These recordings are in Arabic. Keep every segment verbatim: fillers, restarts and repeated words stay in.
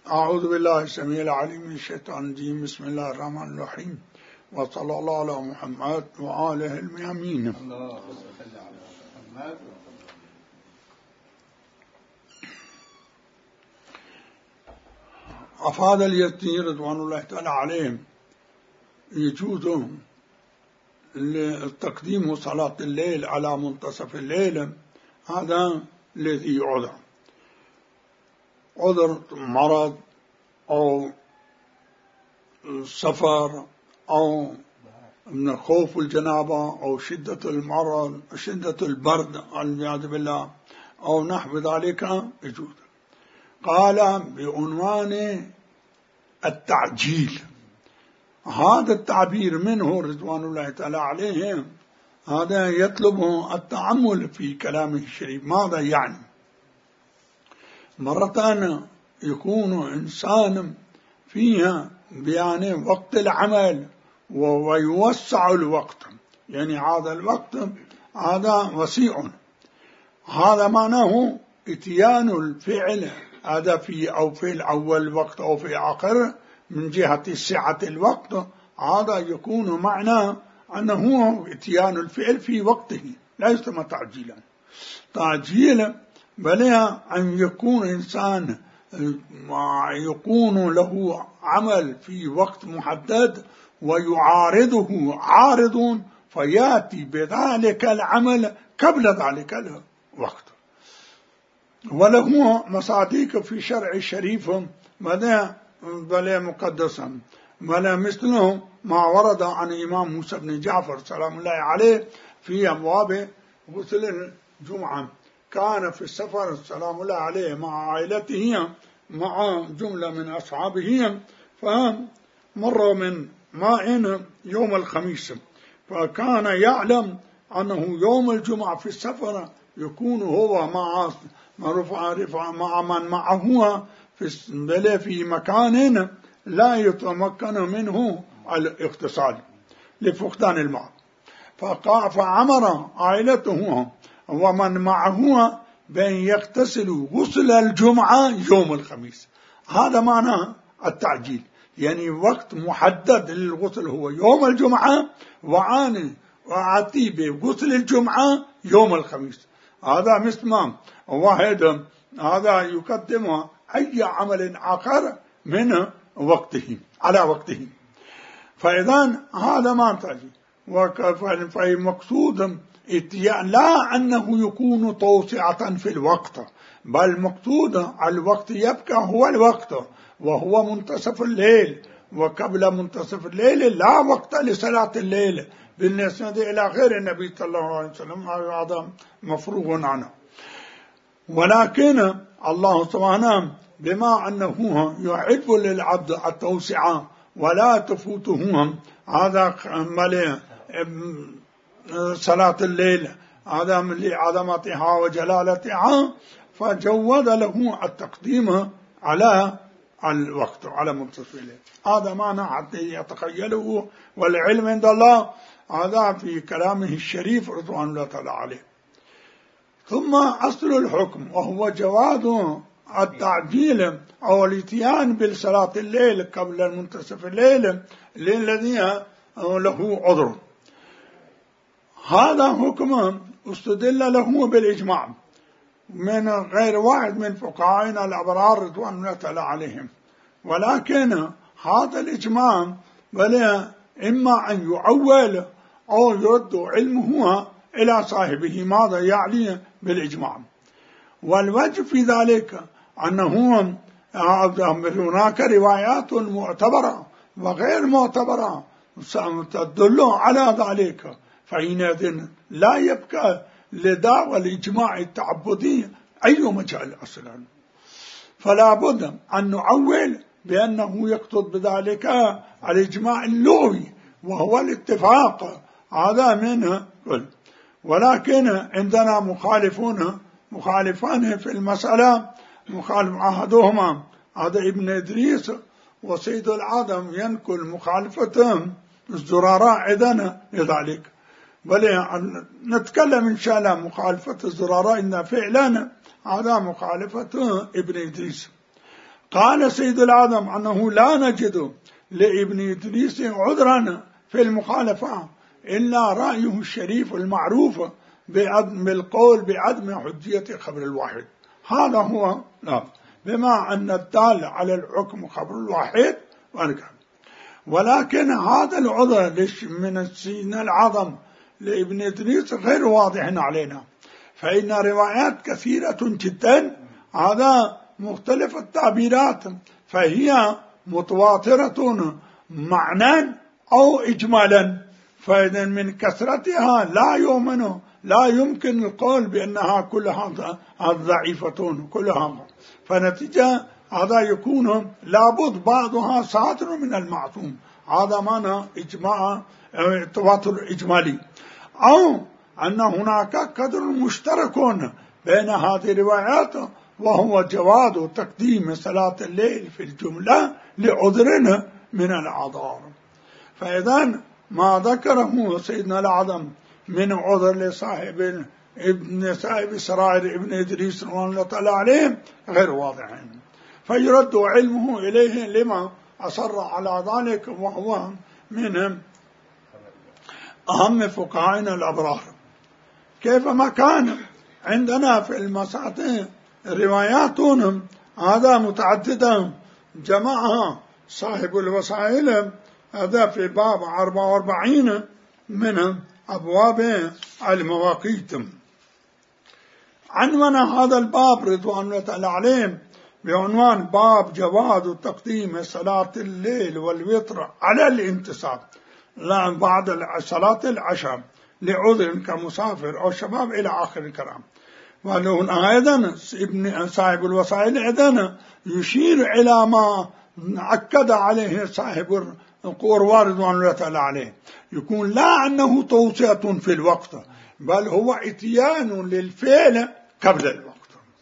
أعوذ بالله السميع العليم من الشيطان الرجيم. بسم الله الرحمن الرحيم، وصلى الله على محمد وآله الميامين. اللهم صل على محمد. أفاد اليزدي رضوان الله تعالى عليهم يجوز تقديم صلاة الليل على منتصف الليل، هذا الذي عذر عذر مرض أو سفر أو من خوف الجنابة أو شدة المرض شدة البرد والعياذ بالله أو نحو ذلك يجوز. قال بعنوان التعجيل، هذا التعبير منه رضوان الله تعالى عليهم هذا يطلب التأمل في كلامه الشريف. ماذا يعني؟ مرة يكون إنسان فيها بيان وقت العمل ويوسع الوقت، يعني هذا الوقت هذا وسيع، هذا معناه اتيان الفعل هذا في أو في الأول وقت أو في آخر من جهة سعة الوقت، هذا يكون معناه أنه اتيان الفعل في وقته، لا يسمى تعجيلا. تعجيل بل أن يكون إنسان يكون له عمل في وقت محدد ويعارضه عارض فيأتي بذلك العمل قبل ذلك الوقت. وله مصادق في شرع الشريف ماذا بل مقدسا، بل مثله ما ورد عن إمام موسى بن جعفر سلام الله عليه في أبواب غسل الجمعة. كان في السفر سلام الله عليه مع عائلته مع جملة من أصحابه، فمر من ماء يوم الخميس، فكان يعلم أنه يوم الجمعة في السفر يكون هو مع مع من معه في في مكان لا يتمكن منه الاغتسال لفقدان الماء، فأمر عائلته ومن معه بأن يغتسلوا غسل الجمعة يوم الخميس. هذا معنى التعجيل، يعني وقت محدد للغسل هو يوم الجمعة وعاني وعتي بغسل الجمعة يوم الخميس. هذا مثل ما واحد هذا يقدم أي عمل آخر من وقته على وقته، فإذا هذا ما تجي. فالمقصود لا أنه يكون توسعة في الوقت، بل مقصود الوقت يبقى هو الوقت وهو منتصف الليل، وقبل منتصف الليل لا وقت لصلاة الليل بالنسبة إلى غير النبي صلى الله عليه وسلم، هذا مفروغ عنه. ولكن الله سبحانه بما أنه يحب للعبد التوسعة ولا تفوته هذا صلاة الليل هذا من لعظمتها وجلالتها، فجود له التقديم على الوقت على منتصف الليل. هذا معنى حتى يتخيله، والعلم عند الله، هذا في كلامه الشريف رضوان الله تعالى عليه. ثم أصل الحكم وهو جواز التعجيل أو الاتيان بالصلاة الليل قبل منتصف الليل للذي له عذر. هذا حكم استدل له بالإجماع من غير واحد من فقهائنا الأبرار رضوان الله تعالى عليهم، ولكن هذا الإجماع بل إما أن يعول أو يرد علمه إلى صاحبه. ماذا يعني بالإجماع؟ والوجه في ذلك أنه هناك روايات معتبرة وغير معتبرة تدل على ذلك، فحينئذ لا يبقى لدعوى الإجماع التعبدي أي مجال أصلا، فلا بد أن نعول بأنه يقصد بذلك الإجماع اللغوي وهو الاتفاق، هذا منه. ولكن عندنا مخالفون مخالفان في المسألة، مخالف أحدهما هذا ابن إدريس وسيد العدم ينقل مخالفتهم الزرراء إذن لذلك، بل نتكلم إن شاء الله مخالفة الزرراء إن فعلا هذا مخالفة ابن إدريس. قال سيد العظم أنه لا نجد لابن إدريس عذرا في المخالفة إلا رأيه الشريف المعروف بالقول بعدم حجية خبر الواحد. هذا هو لا بما أن الدال على الحكم خبر الواحد وارجع. ولكن هذا العذر من سيدنا العظم لابن إدريس غير واضح علينا، فإن روايات كثيرة جدا هذا مختلف التعبيرات، فهي متواترة معنى أو إجمالا، فإذا من كثرتها لا يؤمن لا يمكن القول بأنها كلها ضعيفة كلها، فنتيجة هذا يكون لابد بعضها صادر من المعصوم. هذا معنى إجماع تواتر إجمالي، أو أن هناك قدر مشترك بين هذه الروايات وهو جواز تقديم صلاة الليل في الجملة لعذر من الأعذار. فإذا ما ذكره سيدنا العظم من عذر لصاحب ابن صاحب سرائر ابن إدريس رضوان الله تعالى عليه غير واضح، فيرد علمه إليه لما أصر على ذلك، وهو من أهم فقهائنا الأبرار. كيفما كان عندنا في المساطين روايات هذا متعددة جمعها صاحب الوسائل هذا في باب أربعة وأربعين من أبواب المواقيت. عنوان هذا الباب رضوان الله تعالى عليه بعنوان باب جواز تقديم صلاة الليل والوتر على الانتصاب لا بعد صلاة العشاء لعذر كمسافر أو شباب إلى آخر الكلام. وله أيضا ابن صاحب الوسائل أيضا يشير إلى ما أكد عليه صاحب القروار رضوان الله تعالى عليه، يكون لا أنه توصية في الوقت، بل هو إتيان للفعل قبل الوقت.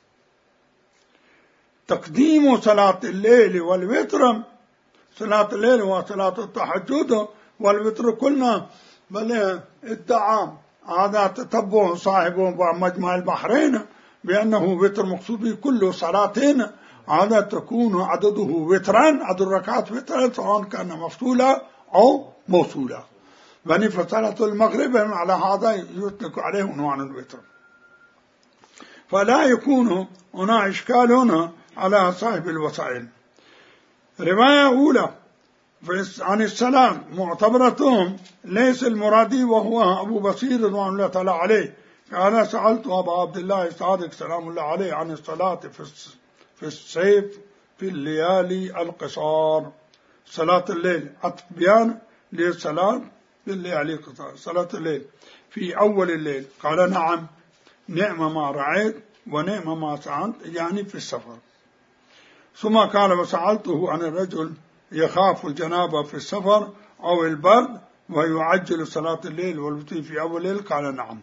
تقديم صلاة الليل والوتر، صلاة الليل وصلاة التهجد والوتر كلنا بل ادعى هذا تتبع صاحبه مجمع البحرين بأنه وتر مقصود به كل صلاتين هذا تكون عدده وتران، عدد الركعات وتران سواء كان مفصولا أو موصولا. يعني فصلاة المغرب على هذا يطلق عليه عنوان الوتر، فلا يكون هنا إشكال هنا على صاحب الوسائل. رواية أولى عن السلام معتبرتهم ليس المرادي وهو أبو بصير رضوان الله تعالى عليه قال سألت أبا عبد الله الصادق سلام الله عليه عن الصلاة في الصيف في الليالي القصار. صلاة الليل بيان للصلاة في الليالي القصار، صلاة الليل في أول الليل. قال نعم نعم ما رأيت ونعم ما سألت، يعني في السفر. ثم قال وسألته عن الرجل يخاف الجنابة في السفر أو البرد ويعجل صلاة الليل والوتر في أول الليل، قال نعم.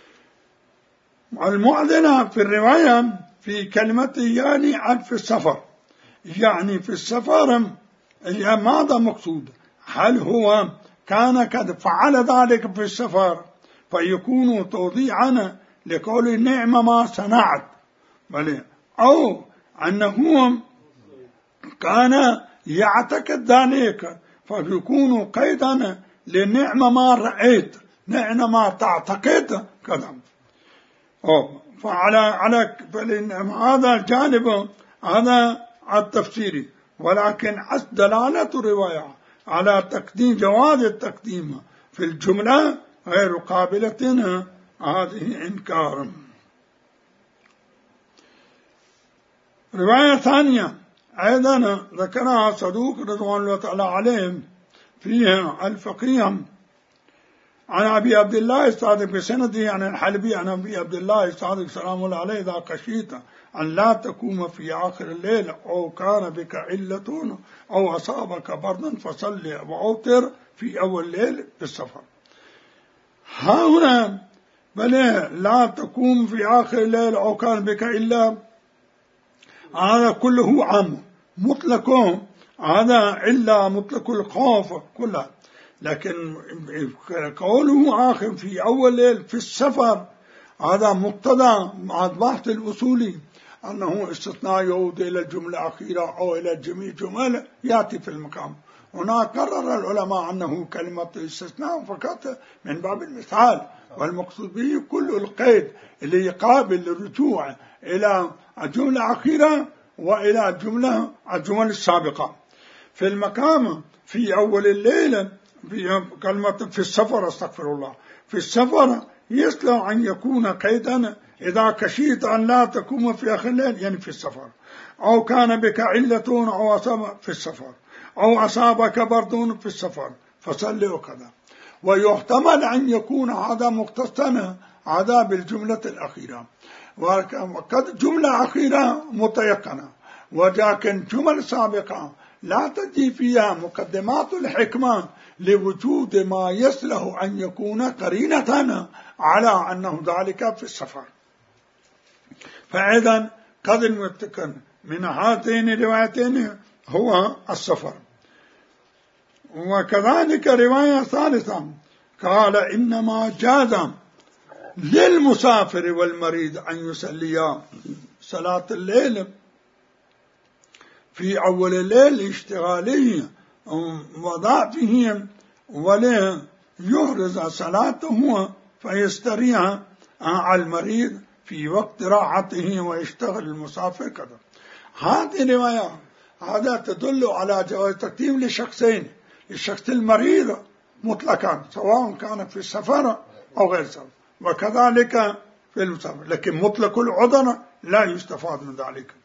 المؤذنة في الرواية في كلمة يعني عن في السفر، يعني في السفر ماذا مقصود؟ هل هو كان قد فعل ذلك في السفر فيكون توضيعا لقول نعم ما صنعت، أو أنه كان يعتقد ذلك فيكون قيدا لنعم ما رأيت، نعم ما تعتقد كذا. فعلى على هذا الجانب هذا التفسيري، ولكن دلالة الرواية على تقديم جواز التقديم في الجملة غير قابلة هذه إنكار. رواية ثانية أيضا ذكرها صدوق رضوان الله تعالى عليهم فيها الفقيه عن أبي عبد الله الصادق بسنده عن الحلبي عن أبي عبد الله الصادق سلام الله عليه إذا خشيت أن لا تقوم في آخر الليل أو كان بك علة أو أصابك برد فصلي وأوتر في أول الليل بالسفر. ها هنا بل لا تقوم في آخر الليل أو كان بك إلا، هذا كله عام مطلق، هذا إلا مطلق الخوف كله، لكن قوله آخر في أول الليل في السفر هذا مقتضى مع البحث الأصولي أنه استثناء يعود إلى الجملة الأخيرة أو إلى جميع جمل يأتي في المقام. هنا قرر العلماء أنه كلمة استثناء فقط من باب المثال، والمقصود به كل القيد اللي يقابل الرجوع إلى الجملة الأخيرة وإلى الجملة الجمل السابقة. في المقام في أول الليل في كلمة في السفر، استغفر الله، في السفر يصلح أن يكون قيدا إذا كشيت أن لا تقوم في آخر الليل، يعني في السفر، أو كان بك علة أو أصاب في السفر، أو أصابك برد في السفر فصل وكذا. ويحتمل أن يكون هذا مختصا هذا بالجملة الأخيرة، وقد جملة أخيرة متيقنة، ولكن جمل سابقة لا تجي فيها مقدمات الحكمة لوجود ما يصلح أن يكون قرينة على أنه ذلك في السفر. فإذا قد المتكن من هاتين الروايتين هو السفر. وكذلك رواية ثالثة قال إنما جاز للمسافر والمريض أن يصليا صلاة الليل في أول الليل اشتغاله وضعفه، ولا يحرز صلاته فيستريح على المريض في وقت راحته ويشتغل المسافر كذا. هذه الرواية هذا تدل على جواز تقديم لشخصين، الشخص المريض مطلقا سواء كان في السفر أو غير سفر، وكذلك في المسافر، لكن مطلق العذر لا يستفاد من ذلك.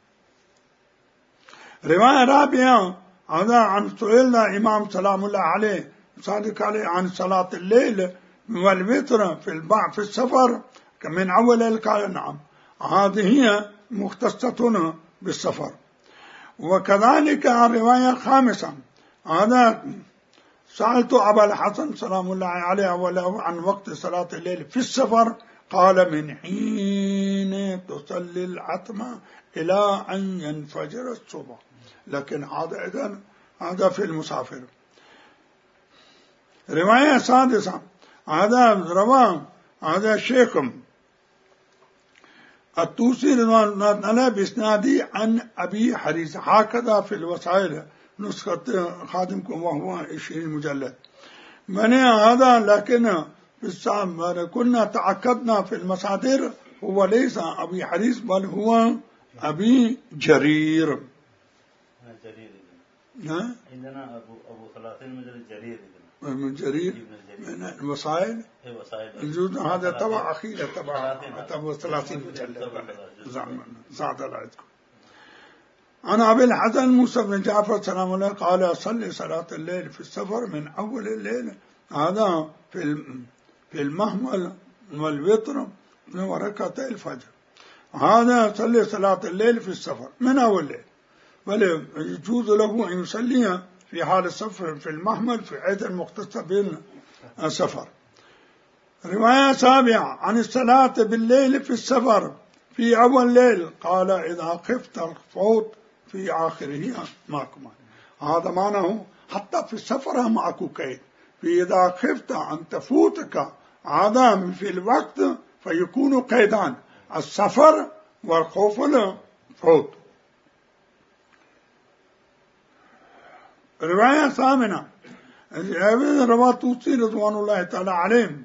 رواية رابعة هذا عن سئلنا إمام سلام الله عليه صادق عليه عن صلاة الليل والوتر في البعض في السفر من أول قال نعم هذه هي مختصة بالسفر. وكذلك الرواية الخامسة هذا سألت أبا الحسن سلام الله عليه وله عن وقت صلاة الليل في السفر، قال من حين تصلي العتمة إلى أن ينفجر الصبح، لكن هذا إذن هذا في المسافر. رواية سادسة هذا رواه هذا الشيخ الطوسي رضوان الله بإسنادي عن أبي حريز، هكذا في الوسائل نسخة خادمكم وهو عشرين مجلد من هذا، لكن كنا تعقدنا في المصادر هو ليس أبي حريز بل هو أبي جرير. جرير عندنا أبو أبو ثلاثين مجلد جرير من جرير من الوسائل الجود هذا طبع أخيرا طبع طبع ثلاثين مجلد زاد الله عندكم. أنا أبي الحسن موسى بن جعفر سلام الله قال صلي صلاة الليل في السفر من أول الليل، هذا في في المهمل والوتر من وركعتي الفجر، هذا صلي صلاة الليل في السفر من أول الليل، بل يجوز له أن يصليها في حال السفر في المحمل في عيد المختصة بالسفر. رواية سابعة عن الصلاة بالليل في السفر في أول الليل قال إذا خفت الفوت في آخره معكم، هذا معناه حتى في السفر معك قيد، في إذا خفت أن تفوتك هذا في الوقت فيكون قيدان السفر والخوف الفوت. رواية ثامنة رواه الطوسي رضوان الله تعالى عليهم،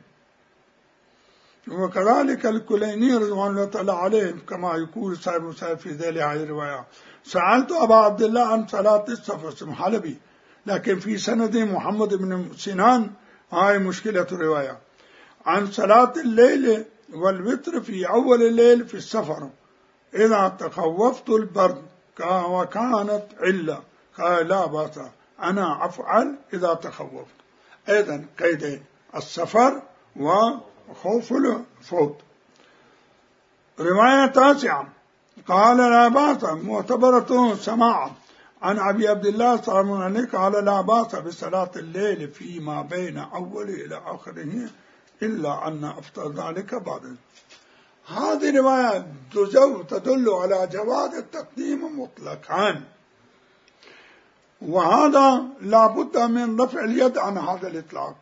وكذلك الكليني رضوان الله تعالى عليهم كما يقول صاحب صاحب في ذيل هذه الرواية. سألت أبا عبد الله عن صلاة السفر اسم حلبي، لكن في سند محمد بن سنان هاي مشكلة الرواية عن صلاة الليل والوتر في أول الليل في السفر إذا تخوفت البرد وكانت علة قال لا بأس أنا أفعل إذا تخوفت. أيضا قيدين السفر وخوف الفوت. رواية تاسعة قال لا بأس معتبرة سماعا عن أبي عبد الله صلى الله عليه وسلم قال لا بأس بصلاة الليل فيما بين أول إلى آخره إلا أن أفضل ذلك بعد. هذه رواية تدل على جواز التقديم مطلقا، وهذا لابد من رفع اليد عن هذا الإطلاق.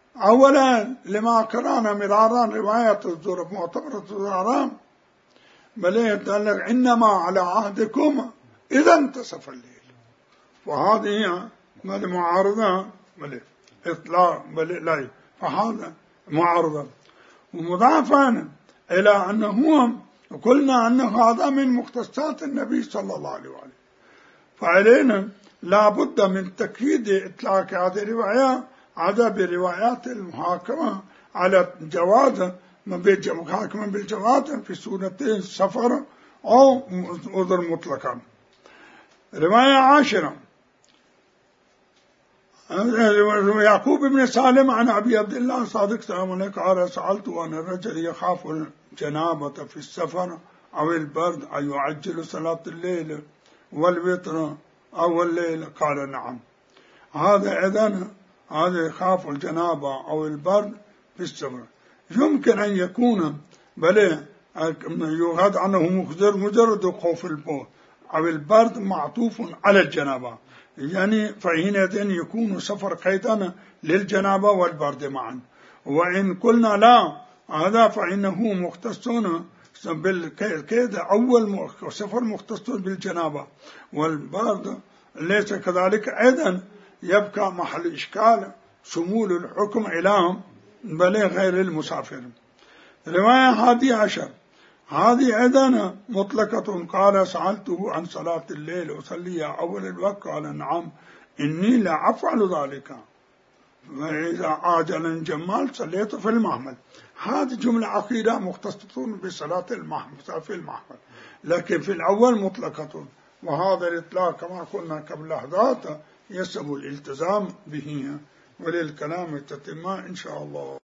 أولا لما قرأنا مرارا رواية الزهري معتبرة الزهري بل يتعلق إنما على عهدكم إذا انتصف الليل. وهذه بل معارضة بل إطلاق بل لا، فهذا معارضة. ومضافا إلى أنه قلنا أن هذا من مختصات النبي صلى الله عليه وآله، فعلينا لا بد من تكييد إطلاق هذه الرواية عدا بروايات المحاكمة على جواز محاكمة بالجواز في سورة السفر أو عذر مطلقا. رواية عاشرة يعقوب بن سالم عن أبي عبد الله صادق سلام عليه قال سألت عن الرجل يخاف الجنابة في السفر أو البرد أن يعجل صلاة الليل والوتر أو الليل؟ قال نعم. هذا إذن هذا يخاف الجنابة أو البرد في السفر يمكن أن يكون بل يغاد عنه مجرد خوف البول أو البرد معطوف على الجنابة، يعني فحينئذ يكون سفر قيدا للجنابة والبرد معا. وإن قلنا لا هذا فإنه مختص بالكيد، أول سفر مختص بالجنابة والبرد ليس كذلك، أيضا يبقى محل إشكال شمول الحكم إلى بل غير المسافر. رواية هادي عشر هذه أيضا مطلقة قال سألته عن صلاة الليل أصلي أول الوقت قال نعم إني لا أفعل ذلك، وإذا عاجل الجمال صليت في المحمل. هذه جملة أخيرة مختصة بصلاة المحمل في المحمل، لكن في الأول مطلقة، وهذا الإطلاق كما قلنا قبل لحظات يسب الالتزام به. وللكلام تتم إن شاء الله.